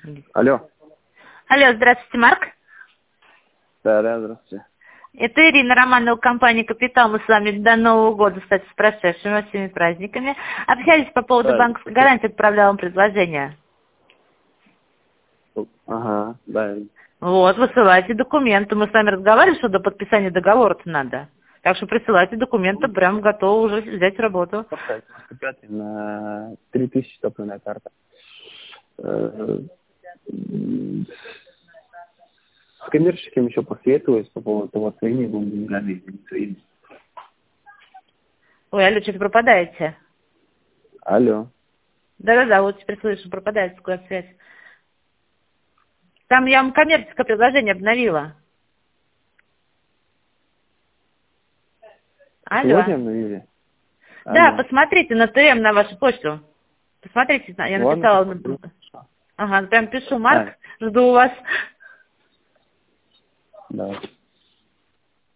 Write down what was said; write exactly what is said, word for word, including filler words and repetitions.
Алло. Алло, здравствуйте, Марк. Да, да, здравствуйте. Это Ирина Романова, компания «Капитал». Мы с вами до Нового года, кстати, с прошедшими всеми праздниками. Общались по поводу Да, банковской гарантии, отправляла вам предложение. Ага, да. Вот, высылайте документы. Мы с вами разговаривали, что до подписания договора-то надо. Так что присылайте документы, прям готовы уже взять работу. пятый на три тысячи топливная карта. Э, С коммерческим еще посоветуюсь по поводу того, своими будут деньгами или не своими. Ой, алло, что-то пропадаете. Алло. Да-да-да, вот теперь слышу, пропадает такая связь. Там я вам коммерческое предложение обновила. Алло. Сегодня обновили? Да, Алло. посмотрите на ТМ, на вашу почту. Посмотрите, я Ладно, написала. посмотрю. Ага, прям пишу, Марк, А, жду вас. да.